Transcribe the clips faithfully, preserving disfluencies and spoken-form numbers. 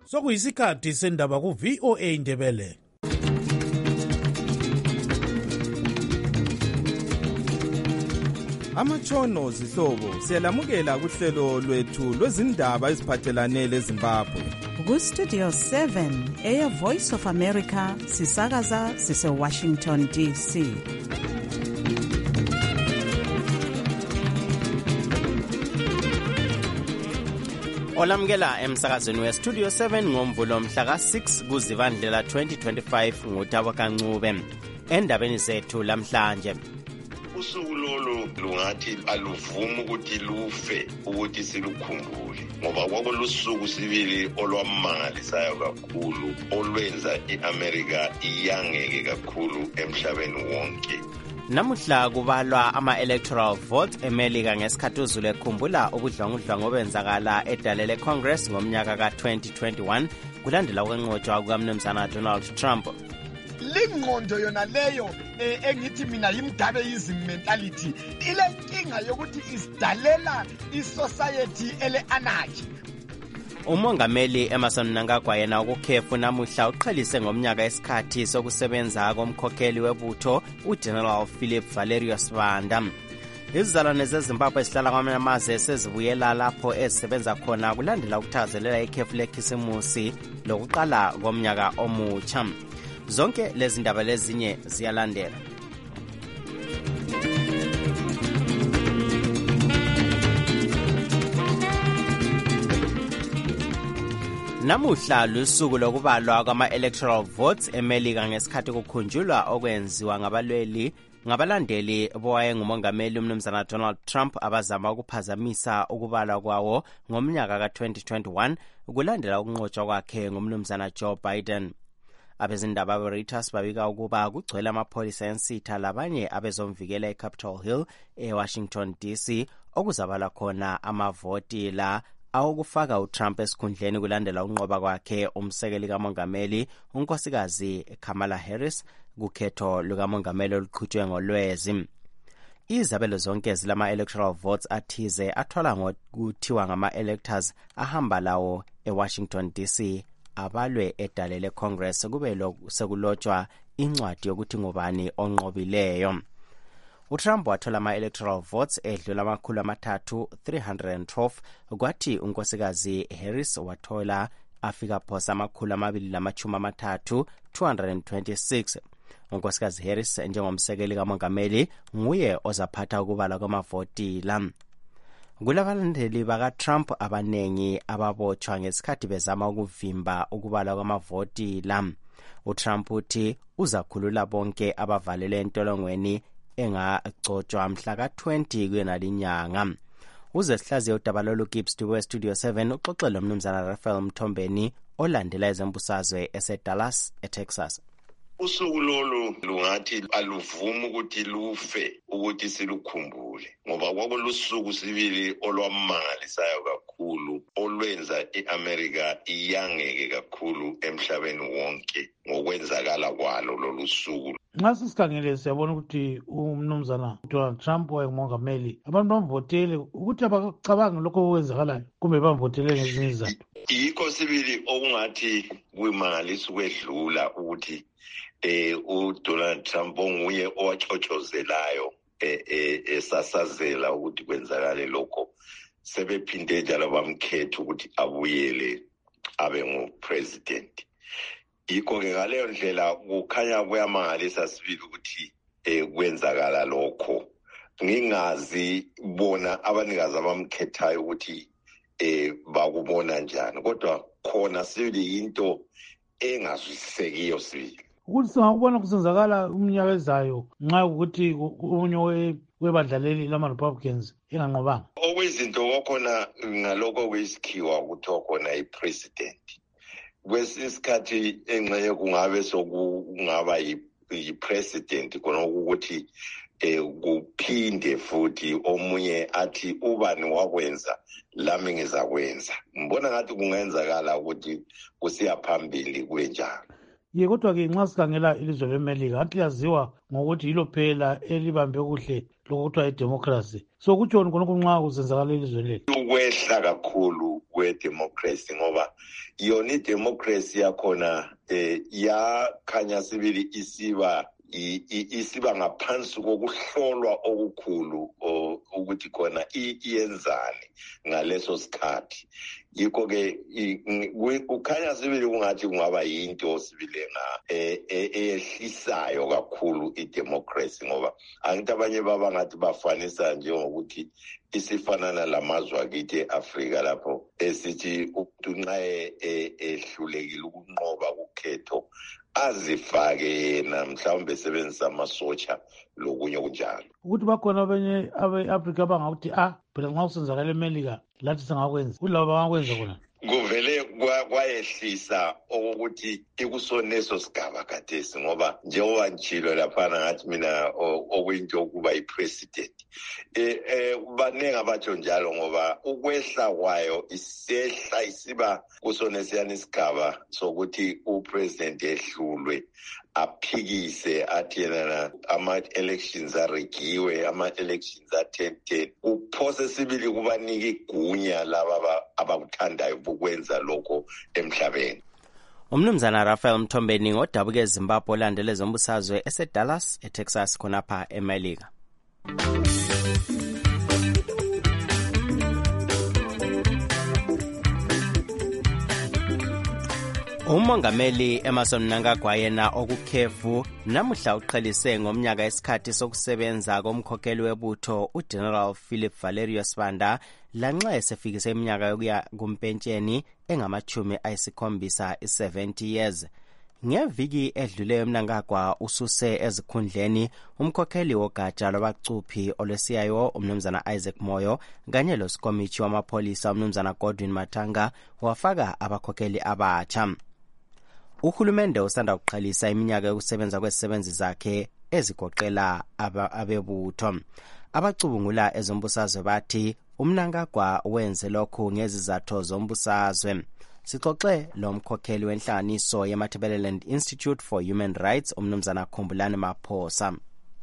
sokuyisikhathi sendaba ku-V O A Ndebele. Amatshono zihlobo siyalamukela kuhlelo lwethu lwezindaba eziphathelane leZimbabwe. Ku-Studio seven, Air Voice of America, sisakaza sise-Washington D C. Olamukela emsakazweni we-Studio seven ngomvulo mhla ka-six kuZibandlela twenty twenty-five nguTabo Kancube. Endabeni zethu lamhlanje, usuku lolu lungathi aluvumi ukuthi lufe ukuthi silukhumbule, ngoba kwakulusuku sibili olwamangalisayo kakhulu olwenza i-America iyangeke kakhulu emhlabeni wonke. Namuhla kubalwa ama-electoral vote eMelika ngesikhathi uzulu ekhumbula ubudlwangudlwangu obenzakala edalele Congress ngomnyaka ka-twenty twenty-one kulandela ukwenqotshwa kukaMnumzana Donald Trump. Lingqondo yona leyo engithi mina yimdabeyism mentality ilenkinga yokuthi isidalela isociety ele-anarchy. Umongameli Emmerson Mnangagwa yena ukukhefu namuhla uqhelise ngomnyaka esikhathi sokusebenza komkhokheli webutho uGeneral Philip Valerius Banda. Izizalwane zeZimbabwe esihlala kwamanye amazwe sezibuyela lapho ezisebenza khona kulandela ukuthazelela ikhefu lekhisimusi lokuqala komnyaka omutsha. Zonke lezi ndaba lezinye ziyalandela. Namuhla lusuku lokubalwa kwama-electoral votes eMelika ngesikhathi kukhunjulwa okwenziwa ngabalweli ngabalandeli bowayengumongameli uMnumzana Donald Trump abazama ukuphazamisa ukubalwa kwawo ngomnyaka ka-twenty twenty-one kulandela ukunqotshwa kwakhe ngumnumzana Joe Biden. Abezindaba be-Reuters babika ukuba kugcwele amapholisa ensitha labanye abezomvikela eCapitol Hill eWashington D C okuzabala khona amavoti la awokufaka uTrump esikhundleni kulandela ukunqoba kwakhe umsekeli kamongameli unkosikazi Kamala Harris kukhetho lukamongameli oluqhutshwe ngolwezi. Izabelo zonke zilama-electoral votes athize athola ngokuthiwa ngama-electors ahamba lawo eWashington D C abalwe edalele Congress kube sekulotshwa incwadi yokuthi ngubani onqobileyo. uTrump wathola ama-electoral votes edlula amakhulu amathathu three hundred twelve kwathi unkosikazi Harris wathola afika phosa amakhulu amabili lamachumi amathathu two hundred twenty-six. Unkosikazi Harris njengomsekeli kamongameli nguye ozaphatha ukubala kwamavoti la. Kulabalandeli baka-Trump abanengi ababotshwa ngesikhathi bezama ukuvimba ukubala kwamavoti la. uTrump uthi uzakhulula bonke abavalele entolongweni engagcotshwa mhla ka-twenty kwenalinyanga. Uzesihlaziya udaba lolu Gibbs we-Studio seven uxoxe lo Mnumzana Raphael Mthombeni olandela ezembusazwe eseDallas, eTexas. Usuku lolu lungathi aluvumi ukuthi lufe ukuthi silukhumbule, ngoba kwakulusuku sibili olwamangalisayo kakhulu olwenza i-America iyangeke kakhulu emhlabeni wonke ngokwenzakala kwalo lolu suku. Nxa sisikhangele siyabona ukuthi umnumzana Donald Trump wayengumongameli, abantu bamvotele ukuthi abacabangi lokho okwenzakalayo kumbe bamvotele ngezinye izizathu. Yikho sibili okungathi kuyimangalisa ukwedlula ukuthi eh uDonald Trump onguye owachotshozelayo esasazela ukuthi kwenzakale lokho, sebephinde njalo bamkhetha ukuthi abuyele abe ngupresident. Yikho-ke ngaleyo ndlela kukhanya kuyamangalisa sibili ukuthi eh kwenzakala lokho. Ngingazi bona abanikazi abamkhethayo ukuthi eh bakubona njani, kodwa khona sibili into engazwisisekiyo sibili ukuthi singakubona kusenzakala umnyaka ezayo nxa ukuthi omunye webadlaleli lama-Republicans enganqobanga. Okwezinto kwakhona ngalokho kwesikhiwa kuthiwa khona i-president. Kwesinye isikhathi engxenye kungabe sokungaba yi-president khona ukuthi um kuphinde futhi omunye athi ubani wakwenza lami ngizakwenza. Ngibona ngathi kungenzakala ukuthi kusiya phambili kwenjalo. ye kodwa-ke nxa sikhangela ilizwe lemelika anti yaziwa ngokuthi yilo phela elibambe kuhle lokuthiwa idemocracy. So kutshoni khonokho nxa kusenzakala ilizwe leli? Ukwehla kakhulu kwedemocracy ngoba yona idemocracy yakhona eh, yakhanya sibili isiba isiba ngaphansi kokuhlolwa okukhulu ukuthi khona iyenzani ngaleso sikhathi. Yikho ke ukhanya sibili kungathi kungaba yinto sibile nga ehlisayo kakhulu idemocracy ngoba angithi abanye baba ngathi bafanisa nje ngokuthi isifanana lamazwe akithi eAfrika lapho esithi umuntu nxa ehlulekile ukunqoba kukhetho azifake yena mhlawumbe sebenzisa amasotsha lokunye kunjalo. Ukuthi bakhona abanye abe-Afrika abangakuthi ah phela nxa kusenzakala eMelika lathi singakwenza kulabo bangakwenza khona. Kuvele kwayehlisa okokuthi ikusoneso sigaba khathesi ngoba njengoba njilo laphana ngathi mina okuyinto ukuba yi-president eh baningi abatsho njalo ngoba ukwehla kwayo isehla isiba kusonesiyana isigaba sokuthi upresident ehlulwe aphikise athi yena ama-elections aregiwe, ama-elections a-ten ten kuphose sibili kubanika igunya laba abakuthandayo ukwenza lokho emhlabeni. Umnumzana Raphael Mthombeni ngodabuke eZimbabwe olandele zombusazwe eseDallas eTexas khonapha eMelika. Umongameli Emmerson Mnangagwa yena okukhefu namuhla uqhelise ngomnyaka esikhathi sokusebenza komkhokheli webutho uGeneral Philip Valerio Sibanda lanxa esefikise iminyaka yokuya kumpentsheni engamachumi ayisikhombisa i-seventy years. Ngeviki edluleyo Mnangagwa ususe ezikhundleni umkhokheli wogatsha lwabacuphi olwe-C I O umnumzana Isaac Moyo kanye losikomithi wamapholisa umnumzana Godwin Matanga wafaka abakhokheli abatsha. Uhulumende usanda ukuqalisa iminyaka yokusebenza kwezisebenzi zakhe ezigoqela abebutho. Abacubungula ezombusazwe bathi uMnangagwa wenze lokhu ngezizathu zombusazwe. Sixoxe lo mkhokheli wenhlanganiso yeMatabeleland Institute for Human Rights umnumzana Khumbulani Maphosa.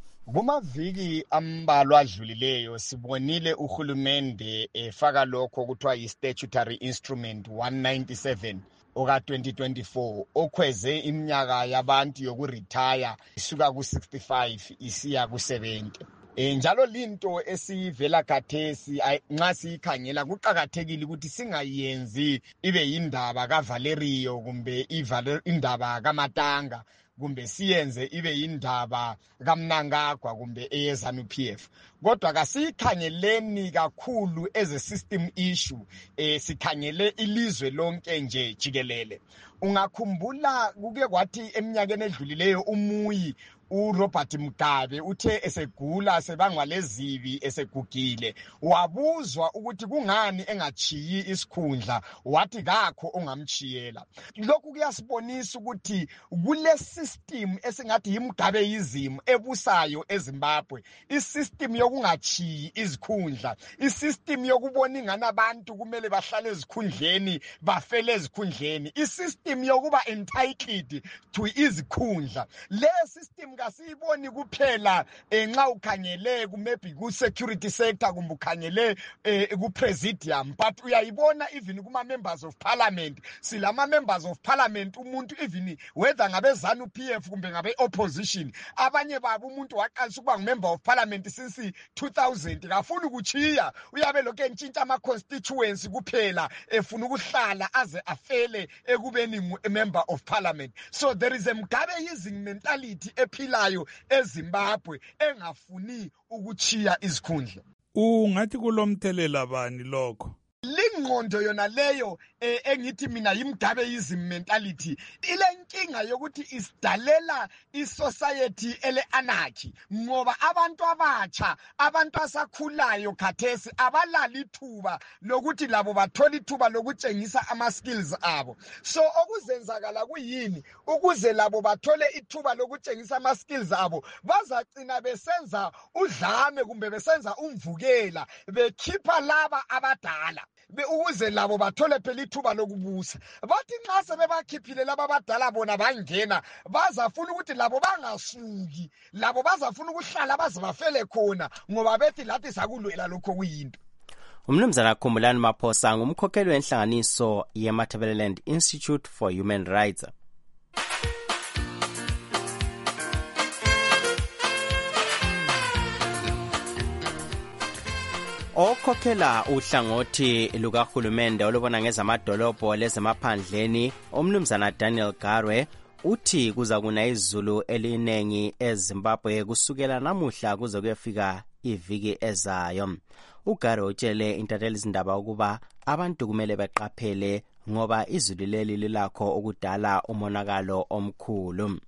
Kumaviki ambalwa adlulileyo sibonile uhulumende efaka lokho kuthiwa yi-statutory instrument one ninety-seven oka twenty twenty-four okhweze iminyaka yabantu yokuretire isuka ku sixty-five isiya ku seventy. E, njalo linto esivela khathesi nxa siyikhangela kuqakathekile ukuthi singayenzi ibe yindaba kaValerio kumbe indaba kaMatanga kumbe siyenze ibe yindaba kaMnangagwa kumbe eyeZANU-P F. Kodwa kasikhangeleni kakhulu as a system issue, eh sikhangele ilizwe lonke nje jikelele. Ungakhumbula kuke kwathi eminyakeni edlulileyo umuyi uRobert Mugabe uthe esegula sebangwa lezibi esegugile wabuzwa ukuthi kungani engachiyi isikhundla wathi kakho ongamchiyela. Lokhu kuyasibonisa ukuthi kule system esingathi yimgabe yizimo ebusayo eZimbabwe, isystem yokungachiyi izikhundla, isystem yokubona ingana abantu kumele bahlale ezikhundleni bafele ezikhundleni, isystem yokuba entitled to izikhundla. Le system kasiyiboni kuphela nxa ukhangele maybe ku security sector kumbe ukhangele ku presidium, but uyayibona even kuma members of parliament. Silama members of parliament umuntu even whether ngabe ZANU-P F kumbe ngabe opposition, abanye babo umuntu waqalisa ukuba member of parliament since two thousand kafuna ukuchiya, uyabe lokho entshintsha ama constituency kuphela efuna ukuhlala aze afele ekubeni member of parliament. So there is a mgabe using mentality ephilayo eZimbabwe engafuni ukuchiya izikhundla. Ungathi kulomthelela bani lokho? Lingqondo yona leyo engithi mina yimgabe yizim mentality ilenkinga yokuthi isidalela isociety ele anarchy ngoba abantu abatsha abantu asakhulayo khathesi abalali thuba lokuthi labo bathola ithuba lokutshengisa ama skills abo. So okuzenzakala kuyini ukuze labo bathole ithuba lokutshengisa ama skills abo bazagcina besenza udlame kumbe besenza umvukela bekhipha laba abadala. ukuze labo bathole phela ithuba lokubusa. Bathi nxa sebebakhiphile laba abadala bona bangena bazafuna ukuthi labo bangasuki, labo bazafuna ukuhlala baze bafele khona ngoba bethi lathi sakulwela lokho kuyinto. Umnumzana Khumbulani Maphosa ngumkhokheli wenhlanganiso ye-Matabeleland Institute for Human Rights. Okhokhela uhlangothi lukahulumende olubona ngezamadolobho lezemaphandleni umnumzana Daniel Garwe uthi kuza kuna izulu elinengi eZimbabwe kusukela namuhla kuze kuyefika iviki ezayo. uGarwe utshele intathelizindaba ukuba abantu kumele beqaphele ngoba izulu leli lilakho ukudala umonakalo omkhulu.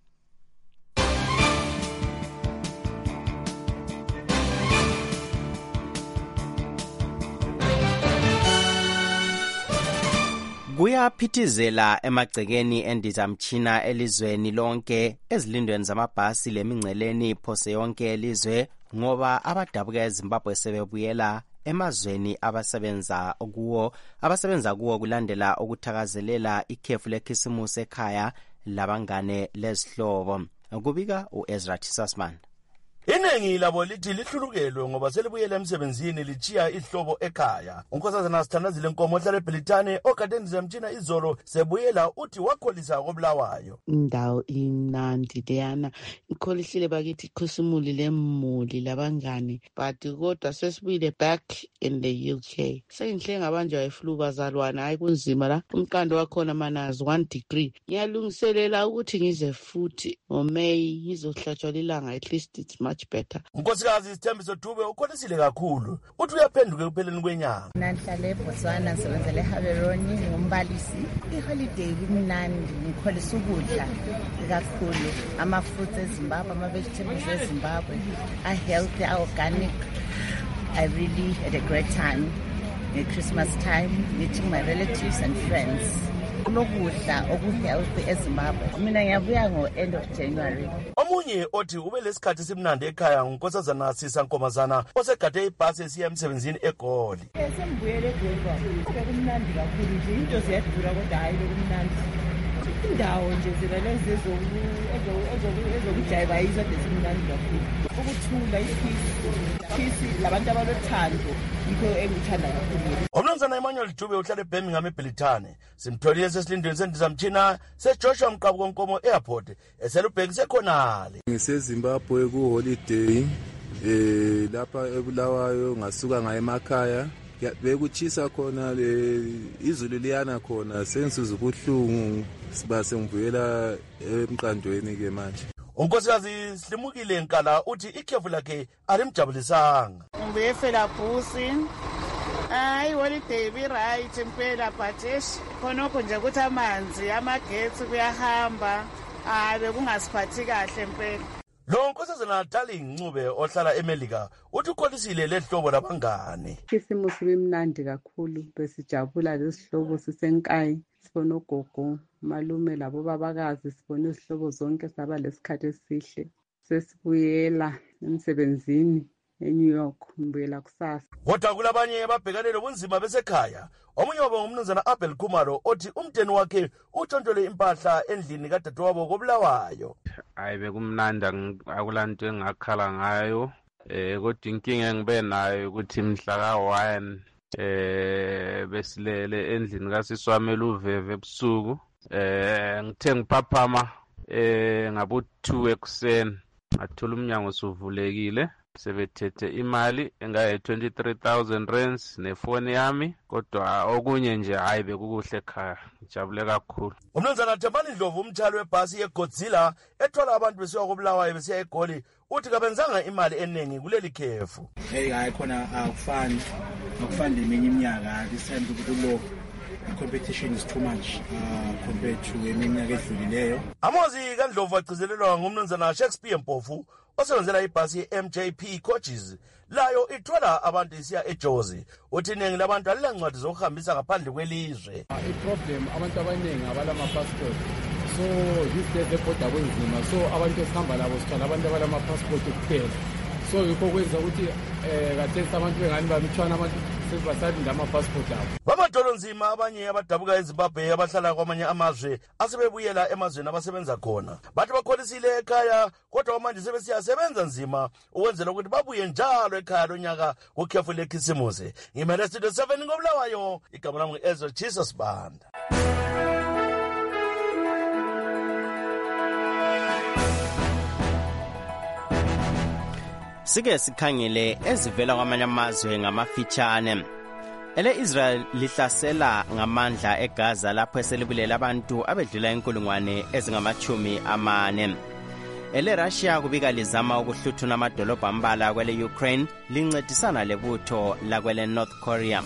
Kuyaphithizela emagcekeni endizamtshina elizweni lonke ezilindweni zamabhasi lemingceleni phose yonke elizwe ngoba abadabuka eZimbabwe sebebuyela emazweni abasebenza kuwo abasebenza kuwo kulandela ukuthakazelela ikhefu lekhisimusi ekhaya labangane lezihlobo. Kubika uEzra Tisasman. Iningi labo lithi lihlulukelwe ngoba selibuyela emsebenzini lichiya ihlobo ekhaya. Unkosazana Sithandazile Nkomo ohlala eBhelithane okade ndizamtshina izolo sebuyela uthi wakholisa koBulawayo. Indawo imnandi leyana ikholisile bakithi ikhusumuli lemuli labangane but kodwa sesibuyile back in the U K. Seyinhle ngabanjwa iflu bazalwana hayi kunzima la. Umqando wakhona manazi one degree. Ngiyalungiselela ukuthi ngize futhi ngoMay ngizohlatshwa lilanga at least it's much better. Unkosikazi Sithembiso Dube ukholisile kakhulu. Uthi uyaphenduka ekupheleni kwenyanga. Nanhlala eBotswana ngisebenzele eHaveroni ngumbalisi. Iholiday kumnandi ngikholisa ukudla kakhulu. Ama fruits eZimbabwe, ama vegetables eZimbabwe are healthy, are organic. I really had a great time at Christmas time meeting my relatives and friends. Kulokudla okuhealthy eZimbabwe. Mina ngiyabuya ngo end of January. Omunye othi ube lesikhathi simnandi ekhaya ngunkosazana Sisa Nkomazana osegade ibhasi esiya emsebenzini eGoli. Sembuyele eGoli. Kumnandi kakhulu nje into ziyadura kodwa hayi kumnandi. Indawo nje zilalezo ezokujayiva yizo desimnandi kakhulu. Ukuthula ipeace, peace labantu abalothando yikho engithanda kakhulu. Umnumzana Emmanuel Dube uhlala eBirmingham eBhelithane simtholile sesilindweni sendizamtshina seJoshua Mqabuko Nkomo Airport eselubhekise khonale. NgiseZimbabwe ku holiday eh lapha eBulawayo ngasuka ngaye emakhaya bekuchisa khona le izulu liyana khona sengizuza ubuhlungu siba sengivuyela emqandweni ke manje. Unkosikazi Slimukile Nkala uthi ikhefu lakhe alimjabulisanga. Ngibuye eFelabhusi. Hayi holiday be right impela but ish khonokho nje ukuthi amanzi amagetsi kuyahamba hayi bekungasiphathi kahle impela. Lo nkosazana Darling Ncube ohlala eMelika uthi ukholisile lehlobo labangane. Isimo sibe mnandi kakhulu besijabula lesihlobo sisenkayi sibona ugogo malume labo babakazi sibona izihlobo zonke saba lesikhathi esihle sesibuyela emsebenzini eNew York mbuyela kusasa. Kodwa kulabanye ababhekanele ubunzima besekhaya. Omunye wabo ngumnumzana Abel Khumalo othi umnteni wakhe utshontshole impahla endlini kadadewabo koBulawayo. Hayi bekumnandi akulanto engakhala ngayo eh kodwa inkinga engibe nayo ukuthi mhla ka one eh besilele endlini kaSiswami eLuveve ebusuku eh ngithe ngiphaphama eh ngabo two ekuseni ngathola umnyango suvulekile sebethethe imali engaye twenty-three thousand rands nefoni yami kodwa okunye nje hayi bekukuhle ekhaya ngijabule kakhulu. Umnumzana Thembani Ndlovu umthwalo webhasi yeGodzilla ethwala abantu besiya koBulawayo besiya eGoli uthi kabenzanga imali eningi kuleli khefu. Hey hayi khona akufani akufani leminye iminyaka this time kulo competition is too much uh, compared to eminyaka edlulileyo. Amozi kaNdlovu agcizelelwa ngumnumzana Shakespeare Mpofu osebenzela ibhasi ye-M J P Coaches layo ithwala abantu isiya eJozi uthi iningi labantu alilencwadi zokuhambisa ngaphandle kwelizwe. I-problem abantu abaningi abalama-passport so these days ebhoda kwenzima so abantu esihamba labo sithwala abantu abalama-passport kuphela so yikho kwenza ukuthi um kathesi abantu bengani bamithwana abantu basalinde amapassport abo. Bamadolo nzima abanye abadabuka eZimbabwe abahlala kwamanye amazwe asebebuyela emazweni abasebenza khona. Bathi bakholisile ekhaya kodwa manje sebesiyasebenza nzima ukwenzela ukuthi babuye njalo ekhaya lonyaka kukhefu lekhisimusi. Ngimele Studio seven ngobulawayo, igama lami Ezra Jesus Banda. Sike sikhangele ezivela kwamanye amazwe ngamafitshane. Ele Israel lihlasela ngamandla eGaza lapho eselibulela abantu abedlula inkulungwane ezingamachumi amane. Ele Russia kubika lizama ukuhluthuna amadolobha ambala kwele Ukraine lincedisana lebutho la kwele North Korea.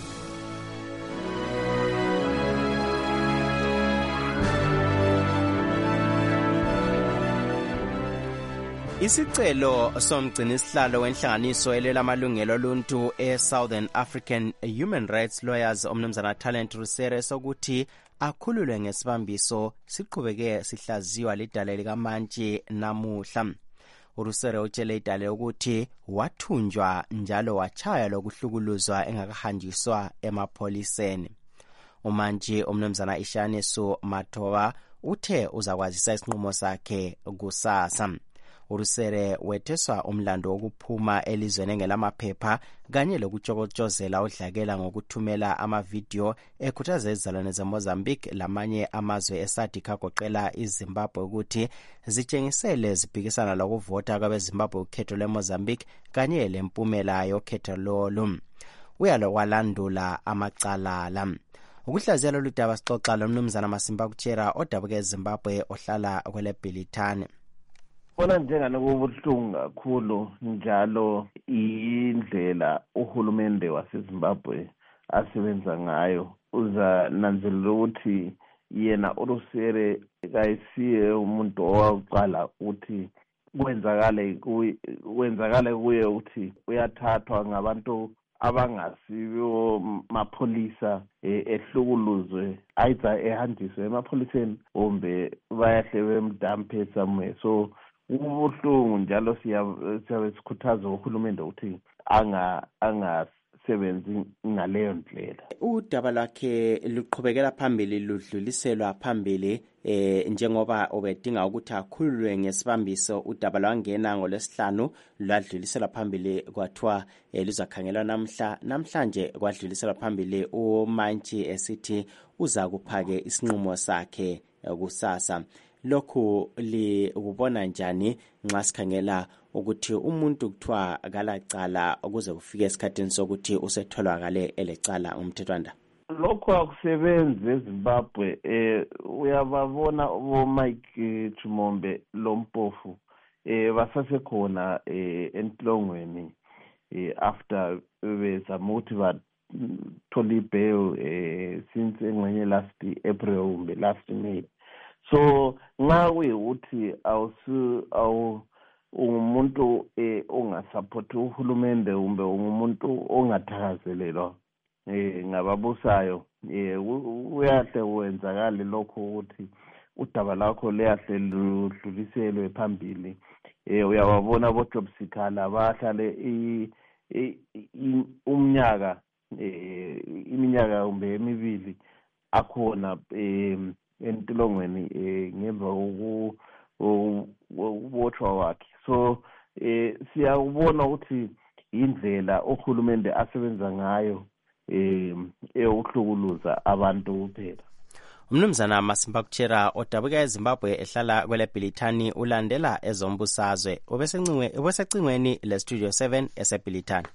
Isicelo somgcinisihlalo wenhlanganiso elwela amalungelo oluntu e-Southern African Human Rights Lawyers omnumzana Talent Rusere sokuthi akhululwe ngesibambiso siqhubeke sihlaziwa lidale likamantshi namuhla. uRusere utshele idale ukuthi wathunjwa njalo wachaya lokuhlukuluzwa engakahanjiswa emapholiseni. Umantshi omnumzana Ishanisu Mathoba uthe uzakwazisa isinqumo sakhe kusasa. uRusere wetheswa umlando wokuphuma elizweni engelamaphepha kanye lokutshokotshozela udlakela ngokuthumela amavidiyo ekhuthaza izizalwane zeMozambique lamanye amazwe eSADC agoqela iZimbabwe ukuthi zitshengisele zibhikisana lokuvota kwabeZimbabwe ukhetho lweMozambique kanye lempumela yokhetho lolu. Uyalokwalandula amacala la. Ukuhlaziya lolu daba sixoxa lomnumzana Masimba Kuchera odabuka eZimbabwe ohlala kwele Bhilithani. Bona njengane kubuhlungu kakhulu njalo indlela uhulumende waseZimbabwe asebenza ngayo. Uza nanzelela ukuthi yena uRusere kayisiye umuntu owaqala ukuthi kwenzakale kwenzakale kuye ukuthi uyathathwa ngabantu abangasibo mapholisa ehlukuluzwe ayiza ehanjiswe emapholiseni ombe bayahle bemdampe somewhere. So ubuhlungu njalo siyabe sikhuthaza uhulumende ukuthi anga angasebenzi ngaleyo ndlela. Udaba lwakhe luqhubekela phambili ludluliselwa phambili eh njengoba obedinga ukuthi akhululwe ngesibambiso. Udaba lwangena ngolesihlanu lwadluliselwa phambili kwathiwa luzakhangelwa namhla namhlanje kwadluliselwa phambili umantshi esithi uza kuphake isinqumo sakhe kusasa. Lokhu li ukubona njani nxa sikhangela ukuthi umuntu kuthiwa akalacala ukuze kufike esikhathini sokuthi usetholakale elecala umthethwanda? Lokhu akusebenzi eZimbabwe. eh uyababona bo Mike Chimombe Lompofu eh basasekhona eh enhlongweni eh after bezama ukuthi bathola bail eh since engxenye last April umbe last May. So nxa kuyukuthi awusu awu umuntu eh ongasupport uhulumende umbe umuntu ongathakazelelwa eh ngababusayo eh uyahle wenzakala lokho ukuthi udaba lakho leyahle ludluliselwe phambili. eh uyababona bo job sikhala bahlale umnyaka eh iminyaka umbe emibili akhona eh entolongweni eh ngemva ukubotshwa wakhe. So eh siyabona ukuthi indlela uhulumende asebenza ngayo eh euhlukuluza abantu kuphela. Umnumzana Masimba Kuchera odabuka eZimbabwe ehlala kwele Bhilithani ulandela ezombusazwe obesencingwe obesecingweni le Studio seven eseBhilithani.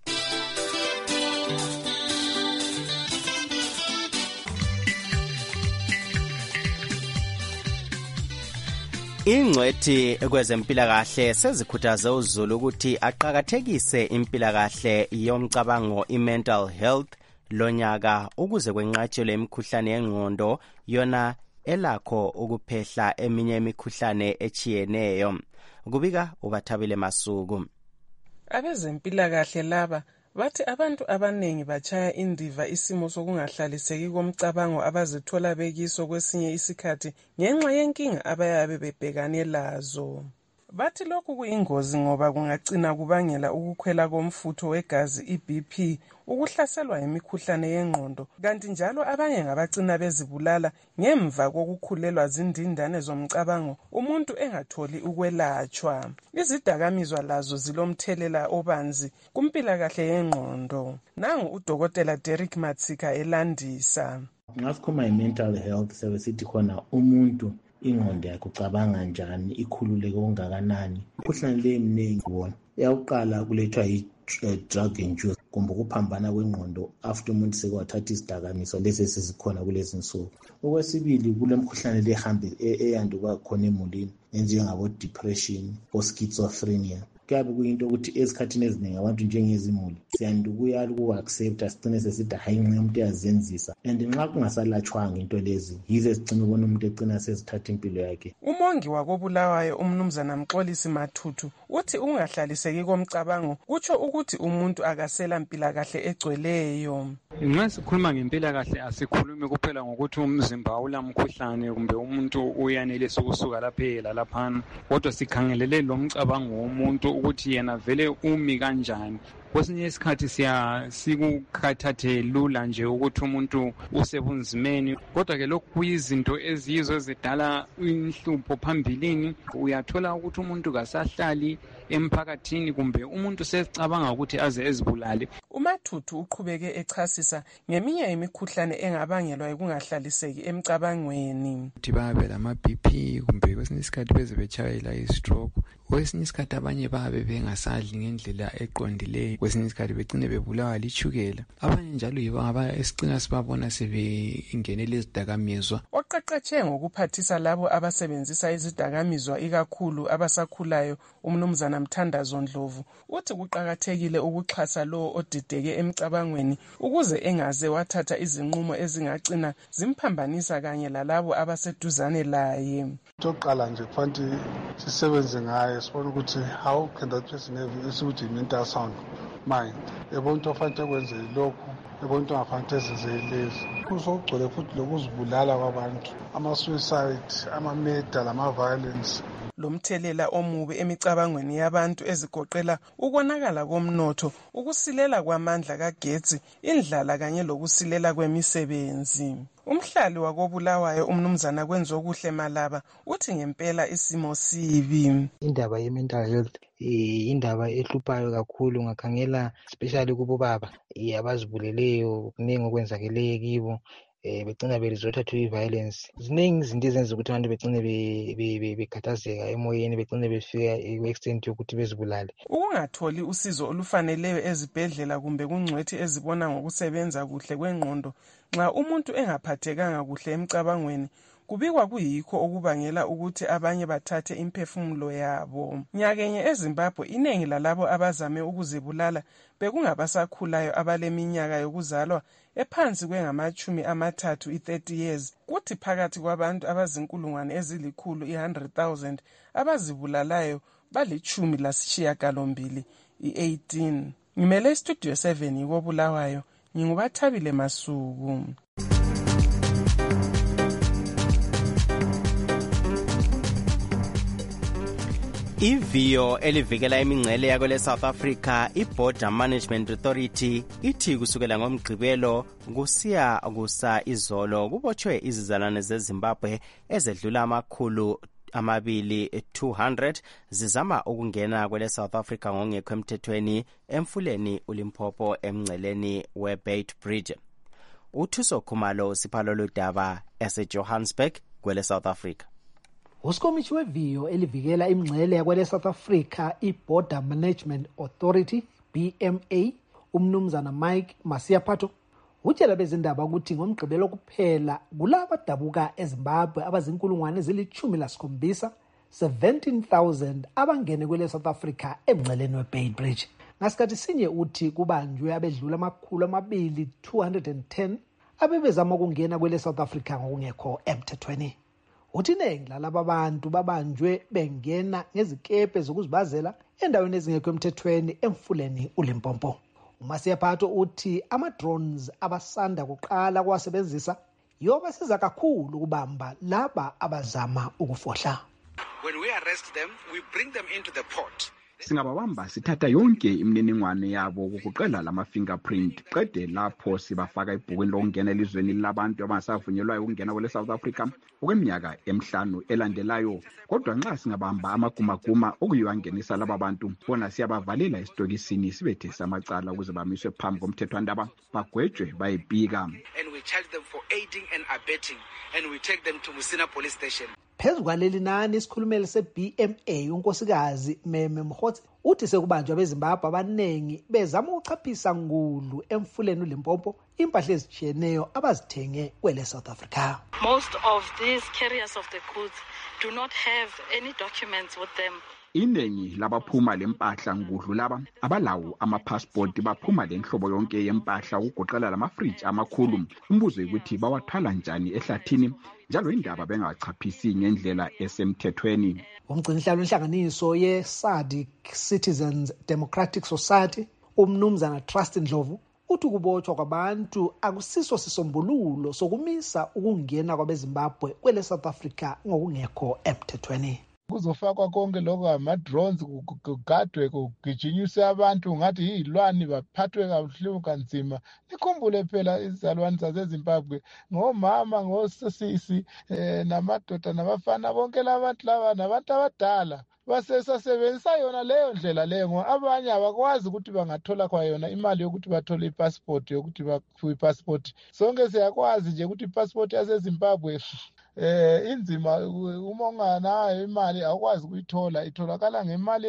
Ingcwethi kwezempilakahle sezikhuthaze uZulu ukuthi aqhakathekise impilakahle yomcabango i-mental health lonyaka ukuze kwenqatshelwe imikhuhlane yengqondo yona elakho ukuphehla eminye imikhuhlane echiyeneyo. Kubika uBathabile Masuku. Abezempilakahle laba bathi abantu abanengi bachaya indiva isimo sokungahlaliseki komcabango abazithola bekiso kwesinye isikhathi ngenxa yenkinga abayabe bebhekane lazo. Bathi lokhu kuyingozi ngoba kungagcina kubangela ukukhwela komfutho wegazi i-B P, ukuhlaselwa imikhuhlane yengqondo, kanti njalo abanye ngabagcina bezibulala ngemva kokukhulelwa zindindane zomcabango umuntu engatholi ukwelatshwa. Izidakamizwa lazo zilomthelela obanzi kumpilakahle yengqondo. Nangu udokotela Derek Matsika elandisa. Nxa sikhuluma i-mental health sebesithi khona umuntu ingqondo yakhe ucabanga njani, ikhululeke ongakanani. Imikhuhlane le mningi wona. Eyakuqala kulethwa i-drug induce kumbe ukuphambana kwengqondo after umuntu sekwathatha isidakamizwa lesi sesikhona kulezi nsuku. Okwesibili kulemkhuhlane le ehambe eyanduka khona emulini enjengabo depression or schizophrenia. Kuyabe kuyinto ukuthi ezikhathini eziningi abantu njengezimuli siyanda ukuyala uku-accepta sigcine sesithi hayi nxa umuntu yazenzisa, and nxa kungasalatshwanga into lezi yize sigcine ubona umuntu ecina sezithatha impilo yakhe. Umongi wakobulawayo umnumzana Mxolisi Mathuthu uthi ungahlaliseki komcabango kutsho ukuthi umuntu akasela mpilakahle egcweleyo. Nxa sikhuluma ngempilakahle asikhulumi kuphela ngokuthi umzimba ulamkhuhlane kumbe umuntu uyanelisa ukusuka laphela laphana, kodwa sikhangelele lo mcabango womuntu ukuthi yena vele umi kanjani. Kwesinye isikhathi siya sikukhathathe lula nje ukuthi umuntu usebunzimeni, kodwa ke lokhu kuyizinto eziyizo ezidala inhlupho phambilini. Uyathola ukuthi umuntu kasahlali emphakathini kumbe umuntu secabanga ukuthi aze ezibulale. uMathuthu uqhubeke echasisa ngeminye imikhuhlane engabangelwa ukungahlaliseki emcabangweni. Ukuthi babe lama B P kumbe kwesinye isikhathi beze betshayela i-stroke, kwesinye isikhathi abanye babe bengasadli ngendlela eqondileyo, kwesinye isikhathi begcine bebulawa litshukela. Abanye njalo yibo abasicina sibabona sebengenele izidakamizwa. Oqeqetshe ngokuphathisa labo abasebenzisa izidakamizwa ikakhulu abasakhulayo umnumzana Mthandazo Ndlovu uthi kuqakathekile ukuxhasa lo odideke emcabangweni ukuze engaze wathatha izinqumo ezingagcina zimphambanisa kanye lalabo abaseduzane laye. Oqala nje kufanele sisebenze ngaye sibone ukuthi how can that person have isuthi mental sound mind. Ebonto fanele kwenze lokho, ebonto afanele ezenze lezi. Kusogcwele futhi lokuzibulala kwabantu, ama suicide, ama murder, ama violence. Lomthelela omubi emicabangweni yabantu ezigoqela ukonakala komnotho, ukusilela kwamandla kagetsi, indlala kanye lokusilela kwemisebenzi. Umhlali wakobulawayo umnumzana Kwenzokuhle Malaba uthi ngempela isimo sibi. Indaba ye-mental health indaba ehluphayo kakhulu, ngakhangela especially kubo baba abazibuleleyo, kuningi okwenzakeleyo kibo. Eh begcina beresort to violence. Ziningi izinto ezenza ukuthi abantu begcine bekhathazeka emoyeni, begcine befika e-extent yokuthi bezibulale. Ukungatholi usizo olufaneleyo ezibhedlela kumbe kungcwethi ezibona ngokusebenza kuhle kwengqondo nxa umuntu engaphathekanga kuhle emcabangweni kubikwa kuyikho okubangela ukuthi abanye bathathe imphefumulo yabo. Nyakenye eZimbabwe inengi lalabo abazame ukuzibulala bekungabasakhulayo abaleminyaka yokuzalwa ephansi kwengamachumi amathathu i-thirty years, kuthi phakathi kwabantu abazinkulungwane ezilikhulu i-one hundred thousand abazibulalayo balichumi lasishiyagalombili i-eighteen. Ngimele Studio seven yikobulawayo, ngingubathabile Masuku. Iviyo elivikela imingcele yakwele South Africa iBorder Management Authority ithi kusukela ngoMgqibelo kusiya kusa izolo kubotshwe izizalwane zeZimbabwe ezedlula amakhulu amabili two hundred zizama ukungena kwele South Africa ngongekho emthethweni emfuleni uLimpopo emngceleni weBeit Bridge. Uthuso Khumalo siphalo lodaba eseJohannesburg kwele South Africa. Uskomishi weviyo elivikela imingcele yakwele South Africa iBorder Management Authority B M A umnumzana Mike Masiaphato utshela bezindaba ukuthi ngoMgqibelo kuphela kulabo dabuka eZimbabwe abazinkulungwane ezilithumi lasikhombisa seventeen thousand abangene kwele South Africa emngceleni weBeit Bridge. Ngasikhathi sinye uthi kubanjwe abedlula amakhulu amabili two hundred ten abebezama ukungena kwele South Africa ngokungekho emthethweni. Uthi nengi lalabo bantu babanjwe bengena ngezikepe zokuzibazela endaweni ezingekho emthethweni emfuleni uLimpopo. uMasiaphato uthi ama-drones abasanda kuqala kuwasebenzisa yoba siza kakhulu ukubamba laba abazama ukufohla. When we arrest them, we bring them into the port. Singababamba sithatha yonke imininingwane yabo ukuqela lama fingerprint qede lapho sibafaka ibhukwini lokungena elizweni labantu abangasavunyelwayo ukungena kwele South Africa okweminyaka emhlanu elandelayo. Kodwa nxa singabamba amagumaguma okuyiwangenisa laba bantu bona siyabavalela esitokisini sibethe samacala ukuze bamiswe phambi komthethwandaba bagwetshwe bayibika. And we charge them for aiding and abetting and we take them to Musina police station. Phezu kwaleli nani isikhulumeli se-B M A unkosikazi Meme Mkhotsi uthi sekubanjwa beZimbabwe abaningi bezama ukuchaphisa ngulu emfuleni uLimpopo impahla ezijiyeneyo abazithenge kwele South Africa. Most of these carriers of the goods do not have any documents with them. Iningi labaphuma lempahla ngudlu laba abalawo amapassport baphuma lenhlobo yonke yempahla ukugoqela lamafridge amakhulu. Umbuzo ukuthi bawathwala njani ehlathini njalo indaba bengachaphisi ngendlela esemthethweni. Umgcinihlalo wenhlanganiso ye-SADC Citizens Democratic Society umnumzana Trust Ndlovu uthi ukubotshwa kwabantu akusiso sisombululo sokumisa ukungena kwabeZimbabwe kwele South Africa ngokungekho emthethweni. Kuzofakwa konke lokho ama-drones kugadwe kugijinyiswe abantu ngathi yilwani baphathwe kabuhlungu kanzima. Nikhumbule phela izalwane zaseZimbabwe ngomama ngosisi eh, namadoda nabafana bonke labantu laba nabantu abadala basesasebenzisa yona leyo ndlela leyo ngoba abanye abakwazi ukuthi bangathola kwa yona imali yokuthi bathole ipassport yokuthi baphiwe ipassport. Sonke siyakwazi nje ukuthi ipassport yaseZimbabwe eh inzima uma unganayo imali awukwazi ukuyithola itholakala ngemali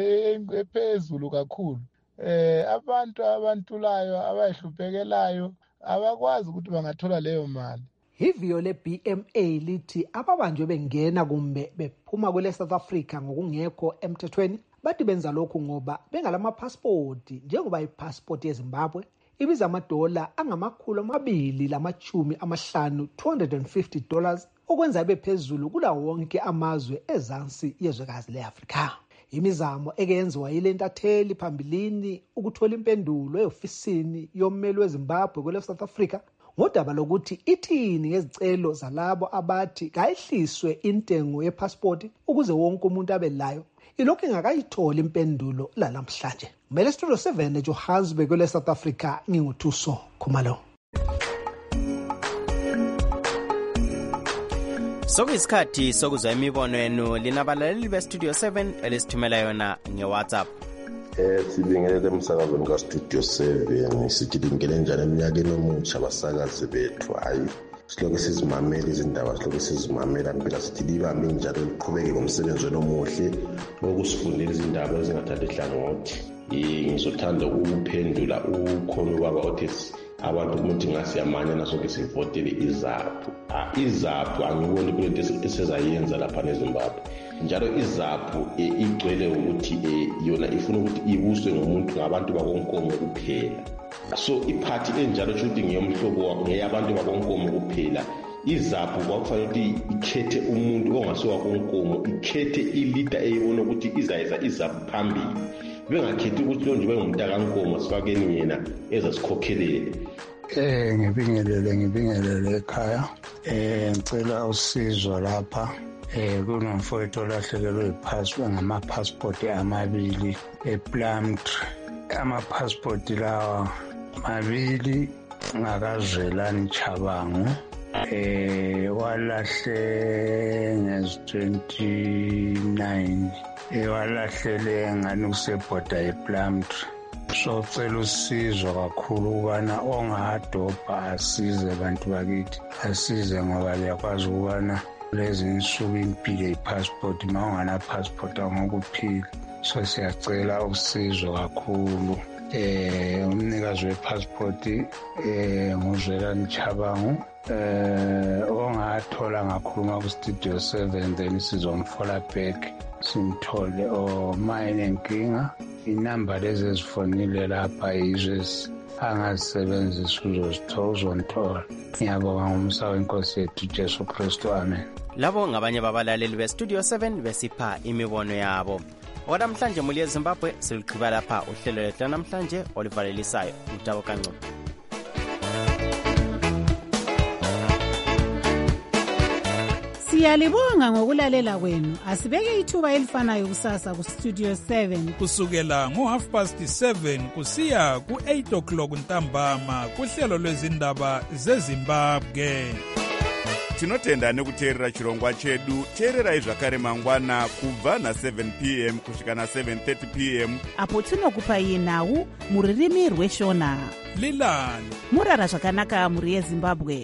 ephezulu kakhulu. Eh abantu abantulayo abayihluphekelayo abakwazi ukuthi bangathola leyo mali. Iviyo le-B M A lithi ababanjwe bengena kumbe bephuma kwele South Africa ngokungekho emthethweni bathi benza lokhu ngoba bengalamapassport njengoba ipassport yeZimbabwe ibiza amadola angamakhulu amabili lamachumi amahlanu two hundred fifty dollars okwenza bephezulu kula wonke amazwe ezansi yezwekazi le-Afrika. Imizamo ekenziwa yilentatheli phambilini ukuthola impendulo eofisini yommeli weZimbabwe kwele South Africa ngodaba lokuthi ithini ngezicelo zalabo abathi kayihliswe intengo yepassport ukuze wonke umuntu abe layo ilokhu ingakayithola impendulo lalamhlanje. Mele Studio seven eJohannesburg kwele South Africa nginguthuso Khumalo. Sokuyisikhathi sokuzwa imibono yenu linabalaleli beStudio seven elisithumela yona ngeWhatsApp. Eh sibingelele emsakazweni kaStudio seven sithi lingele njani eminyakeni omutsha abasakazi bethu. Hayi silokhu sizimamela izindaba silokhu sizimamela impela sithi libambe njalo liqhubeke ngomsebenzi omuhle wokusifundela izindaba ezingathatha ihlangothi. Eh ngizothanda ukuphendula ukhono baba othi abantu ukuthi ngasiyamanya nasonke sivotele izaphu. Ah izaphu angiboni kulento esezayenza lapha eZimbabwe. Njalo izaphu igcwele ukuthi yona ifuna ukuthi ibuswe ngumuntu ngabantu bakonkomo kuphela. So iphathi enjalo ukuthi ngiyomhlobo wakho ngeyabantu bakonkomo kuphela. Izaphu kwakufanele ukuthi ikhethe umuntu ongasiwa konkomo, ikhethe ileader eyibona ukuthi izayeza izaphu phambili. Bengakhethi ukuthi lo nje bengumntakankomo sifakeni yena ezasikhokhelele. Eh ngibingelele ngibingelele ekhaya. Eh ngicela usizo lapha. Eh kunomfowethu olahlekelwe iphassport ngama-passport amabili ePlumtree. Ama-passport lawa mabili ngakazwelani Chabangu. Eh walahle ngezi twenty-nine. Eh walahlele ngani kusebhoda ePlumtree. So cela usizo kakhulu ukubana ongadobha asize abantu bakithi. Asize ngoba liyakwazi ukubana lezi nsuku impilo ipassport ma ungana passport angokuphila. So siyacela usizo kakhulu. Eh umnikazi wepassport eh nguzwelani Chabangu. Eh ongathola ngakhuluma ku Studio seven then sizomfola back simthole o mine nkinga. Inamba lezi ezifonile lapha yizwe angazisebenzisa uzozithola uzonithola. Ngiyabonga ngomsa wenkosi yethu Jesu Kristu amen. Labo ngabanye babalaleli beStudio seven besipha imibono yabo. Okwamhlanje muli eZimbabwe siligqiba lapha uhlelo lethu namhlanje olivalelisayo uTabo Kancube. Siyalibonga ngokulalela kwenu. Asibeke ithuba elifanayo kusasa ku Studio seven. Kusukela ngo half past seven kusiya ku eight o'clock ntambama kuhlelo lwezindaba zeZimbabwe. Tinotenda nekuteerera chirongwa chedu. Teererai zvakare mangwana kubva na seven p m kusvika na seven thirty p m apo tinokupai nhau muririmi rweshona. Lilani Murara zvakanaka muri yeZimbabwe.